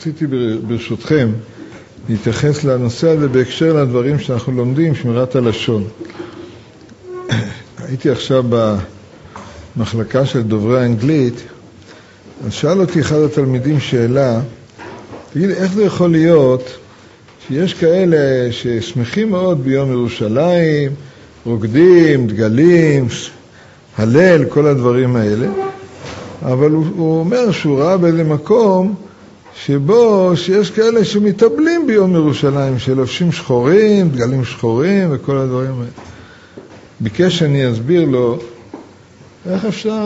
רציתי ברשותכם להתייחס לנושא הזה בהקשר לדברים שאנחנו לומדים, שמירת הלשון. הייתי עכשיו במחלקה של דוברי האנגלית, אז שאל אותי אחד התלמידים שאלה, תגיד, איך זה יכול להיות שיש כאלה ששמחים מאוד ביום ירושלים, רוקדים, דגלים, הלל, כל הדברים האלה, אבל הוא אומר שהוא ראה באיזה מקום שבו שיש כאלה שמתאבלים ביום ירושלים, שלובשים שחורים, דגלים שחורים וכל הדברים האלה. ביקש שאני אסביר לו איך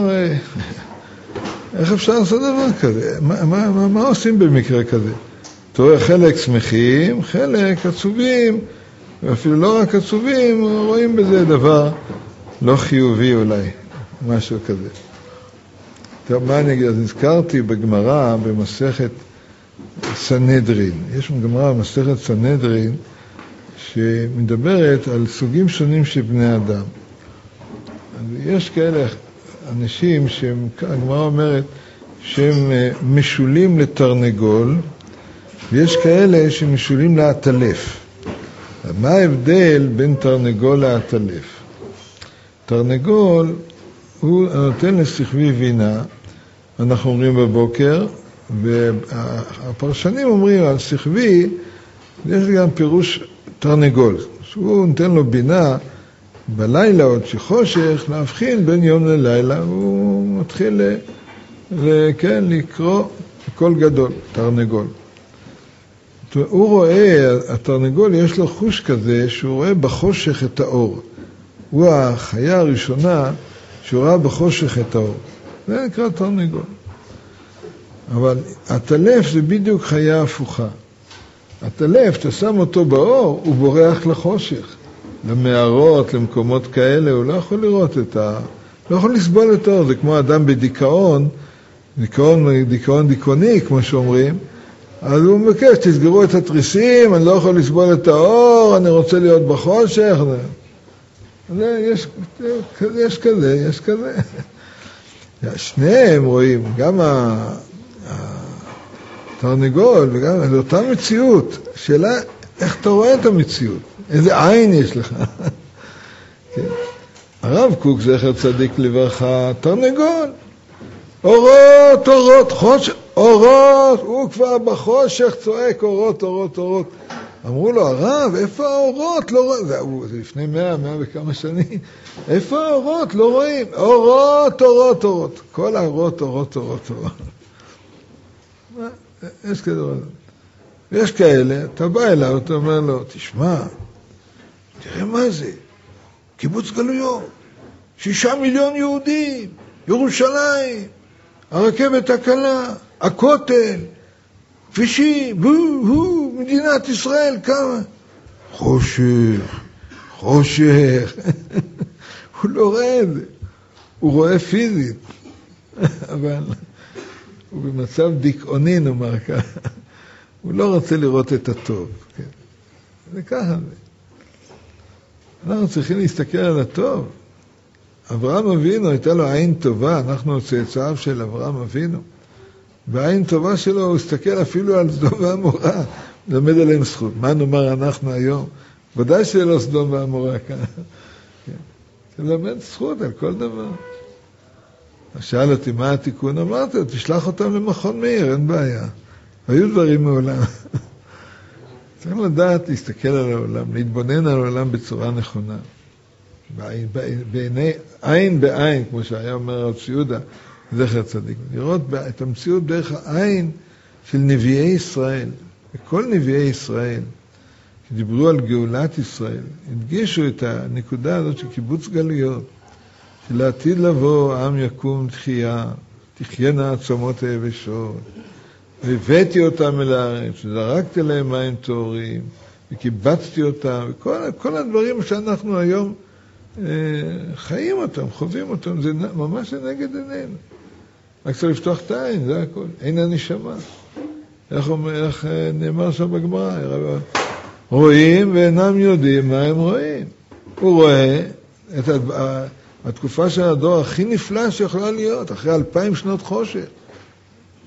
אפשר לעשות דבר כזה, מה עושים במקרה כזה? אתה רואה, חלק שמחים, חלק עצובים, ואפילו לא רק עצובים, רואים בזה דבר לא חיובי אולי, משהו כזה. טוב, מה אני אגיד? אז נזכרתי בגמרא במסכת סנהדרין. יש גמרא במסכת סנהדרין שמדברת על סוגים שונים של בני אדם. יש כאלה אנשים שהגמרא אומרת שהם משולים לתרנגול, ויש כאלה שמשולים לעטלף. מה ההבדל בין תרנגול לעטלף? תרנגול הוא נותן לשכבי וינה, אנחנו אומרים בבוקר, והפרשנים אומרים על שכבי, יש גם פירוש תרנגול, שהוא נותן לו בינה בלילה עוד שחושך, להבחין בין יום ללילה, הוא מתחיל לקרוא קול גדול, תרנגול. הוא רואה, התרנגול יש לו חוש כזה, שהוא רואה בחושך את האור. הוא החיה הראשונה שהוא ראה בחושך את האור. זה נקרא תרנגול. אבל הטלף זה בדיוק חיה הפוכה. הטלף, אתה שם אותו באור, הוא בורח לחושך. למערות, למקומות כאלה, הוא לא יכול לראות לא יכול לסבול את האור. זה כמו אדם בדיכאון, דיכאון דיכאוני, כמו שאומרים. אז הוא מבקש, תסגרו את התריסים, אני לא יכול לסבול את האור, אני רוצה להיות בחושך. יש כזה. שניהם רואים, גם התרנגול וגם זו אותה מציאות. שאלה, איך אתה רואה את המציאות? איזה עין יש לך? כן. הרב קוק, זכר צדיק לברכה, תרנגול. אורות, חושך, אורות, הוא כבר בחושך צועק, אורות. אמרו לו, הרב, איפה האורות? לא רואים. זה לפני 100 וכמה שנים. איפה האורות? לא רואים. אורות. כל האורות, אורות. יש כזה. ויש כאלה, אתה בא אליו, אתה אומר לו, תשמע, תראה מה זה. קיבוץ גלויות. 6 מיליון יהודים. ירושלים. הרכבת הקלה. הכותל. כבישים. מדינת ישראל, כמה? חושך. הוא לא רואה את זה. הוא רואה פיזית. אבל הוא במצב דיכאוני, נאמר ככה. הוא לא רוצה לראות את הטוב. כן. זה ככה. אנחנו צריכים להסתכל על הטוב. אברהם אבינו, הייתה לו עין טובה. אנחנו צאצאיו של אברהם אבינו. והעין טובה שלו, הוא הסתכל אפילו על סדום ועמורה. למד עליהם זכות. מה נאמר אנחנו היום? ודאי שלא סדום ועמורה כאן. כן. למד זכות על כל דבר. שאל אותי מה התיקון, אמרתי, תשלח אותם למכון מאיר, אין בעיה. היו דברים מעולם. צריך לדעת להסתכל על העולם, להתבונן על העולם בצורה נכונה. עין בעין, כמו שהיה אומר הרב ציודה, זכר צדיק. לראות את המציאות דרך העין של נביאי ישראל. וכל נביאי ישראל שדיברו על גאולת ישראל, הדגישו את הנקודה הזאת של קיבוץ גלויות. שלעתיד לבוא העם יקום תחייה, תחיינה עצמות היבשות, והבאתי אותם אל הארץ, שזרקתי להם מים טהורים, וקיבצתי אותם, וכל הדברים שאנחנו היום חיים אותם, חווים אותם, זה ממש נגד עינינו. רק צריך לפתוח את העין, זה הכל, אין הנשמה. איך נאמר שם בגמרא? רואים ואינם יודעים מה הם רואים. הוא רואה את התקופה של הדור הכי נפלא שיכולה להיות, אחרי 2000 שנות חושך.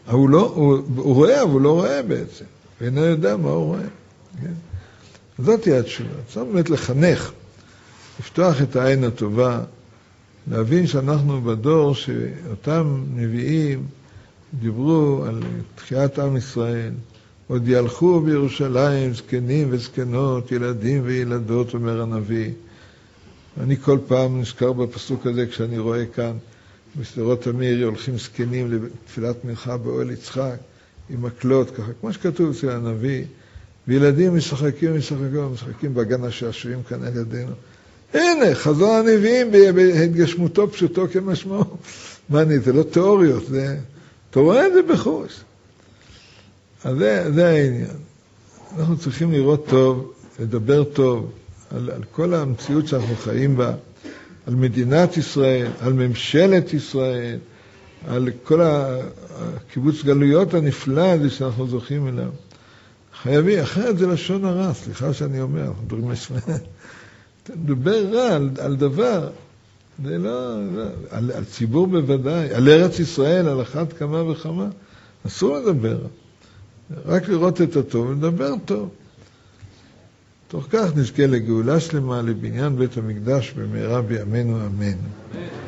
הוא רואה, אבל הוא לא רואה בעצם. ואינו יודע מה הוא רואה. כן? זאת היא התשובה. צריך באמת לחנך, לפתוח את העין הטובה, להבין שאנחנו בדור שאותם נביאים דיברו על תחיית עם ישראל, עוד ילכו בירושלים זקנים וזקנות, ילדים וילדות, אומר הנביא. אני כל פעם נזכר בפסוק הזה כשאני רואה כאן, בשדרות המיר הולכים זקנים לתפילת מנחה באוהל יצחק, עם מקלות, ככה, כמו שכתוב אצל הנביא, וילדים משחקים בגן השעשועים כאן על ידינו. הנה, חזון הנביאים בהתגשמותו פשוטו כמשמעו. מה אני, זה לא תיאוריות, אתה רואה את זה בחוש. אז זה העניין. אנחנו צריכים לראות טוב, לדבר טוב, על כל המציאות שאנחנו חיים בה, על מדינת ישראל, על ממשלת ישראל, על כל הקיבוץ גלויות הנפלא הזה שאנחנו זוכים אליו. חייבים, אחרת זה לשון הרע, סליחה שאני אומר, אנחנו מדברים לשמונה. אתה מדבר רע על דבר, זה לא, על ציבור בוודאי, על ארץ ישראל, על אחת כמה וכמה, אסור לדבר. רק לראות את הטוב ולדבר טוב. תוך כך נזכה לגאולה שלמה לבניין בית המקדש במהרה בימינו אמן.